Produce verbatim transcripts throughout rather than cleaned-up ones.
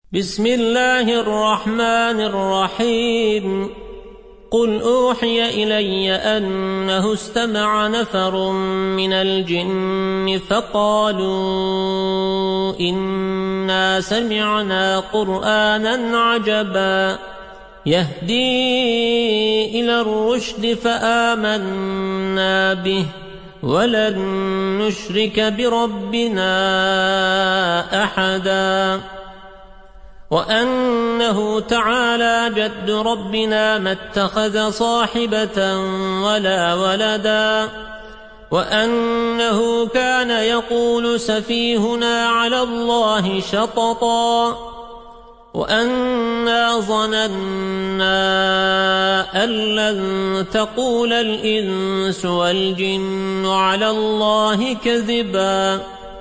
بسم الله الرحمن الرحيم قل أوحي إلي أنه استمع نفر من الجن فقالوا إنا سمعنا قرآنا عجبا يهدي إلى الرشد فآمنا به ولن نشرك بربنا أحدا وأنه تعالى جد ربنا ما اتخذ صاحبة ولا ولدا وأنه كان يقول سفيهنا على الله شططا وأنا ظننا أن لن تقول الإنس والجن على الله كذبا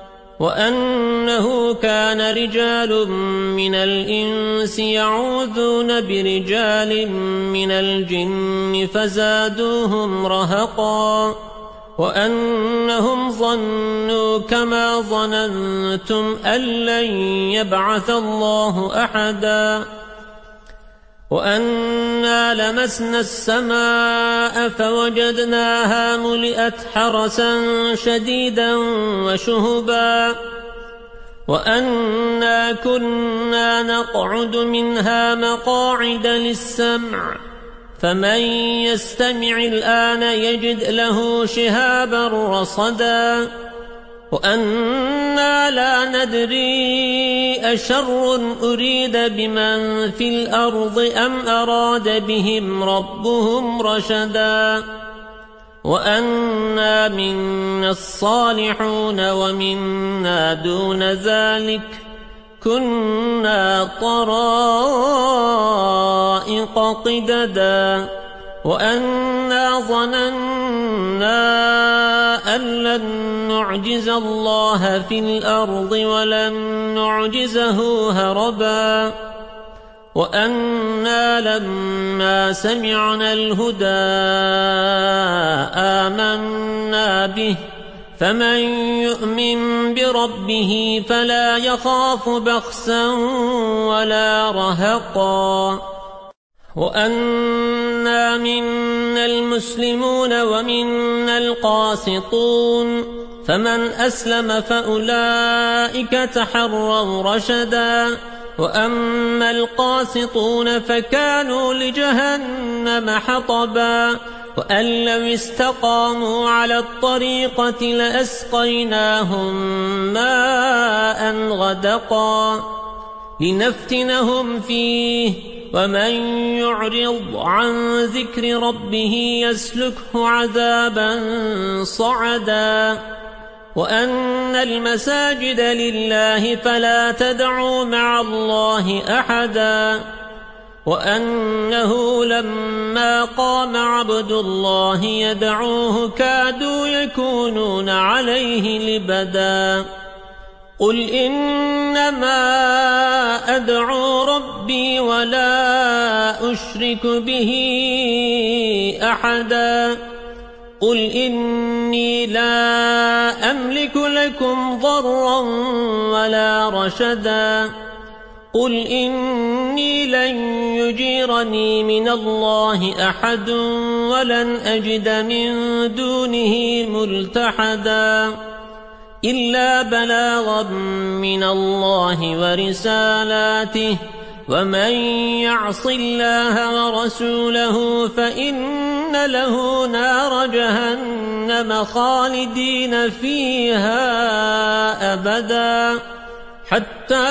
وأنه كان رجال من الإنس يعوذون برجال من الجن فزادوهم رهقا وأنهم ظنوا كما ظننتم أن لن يبعث الله أحدا وأنا لمسنا السماء فوجدناها ملئت حرسا شديدا وشهبا وأنا كنا نقعد منها مقاعد للسمع فمن يستمع الآن يجد له شهابا رصدا وأنا لا ندري أشر أريد بمن في الأرض أم أراد بهم ربهم رشدا وأنا منا الصالحون ومنا دون ذلك كنا طرائق قددا وأنا ظننا أن لن نعجز الله في الأرض ولن نعجزه هربا وأنا لما سمعنا الهدى آمنا به فمن يؤمن بربه فلا يخاف بخسا ولا رهقا وأنا منا المسلمون ومنا القاسطون فمن أسلم فأولئك تحروا رشدا وأما القاسطون فكانوا لجهنم حطبا وأن لو استقاموا على الطريقة لأسقيناهم ماء غدقا لنفتنهم فيه ومن يعرض عن ذكر ربه يسلكه عذابا صعدا وأن المساجد لله فلا تدعوا مع الله أحدا وأنه لما قام عبد الله يدعوه كادوا يكونون عليه لبدا قل إنما أدعو ربي ولا أشرك به أحدا قل إني لا أملك لكم ضرا ولا رشدا قل إني لن يجيرني من الله أحد ولن أجد من دونه ملتحدا إلا بلاغا من الله ورسالاته ومن يعص الله ورسوله فإن له نار جهنم خالدين فيها أبدا حتى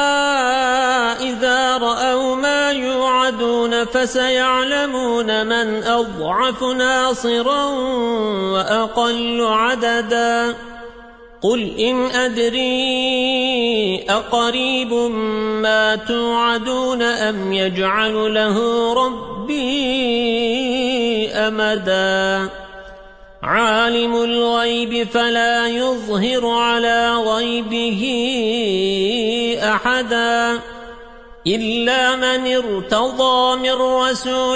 إذا رأوا ما يوعدون فسيعلمون من أضعف ناصرا وأقل عددا قل إن أدري أقريب ما توعدون أم يجعل له ربي أمدا عالم الغيب فلا يظهر على غيبه أحدا إلا من ارتضى من رسول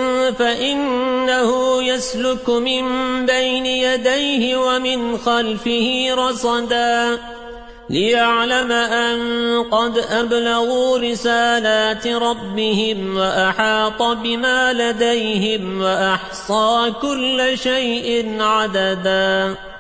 فإنه يسلك من بين يديه ومن خلفه رصدا ليعلم أن قد أبلغوا رسالات ربهم وأحاط بما لديهم وأحصى كل شيء عددا.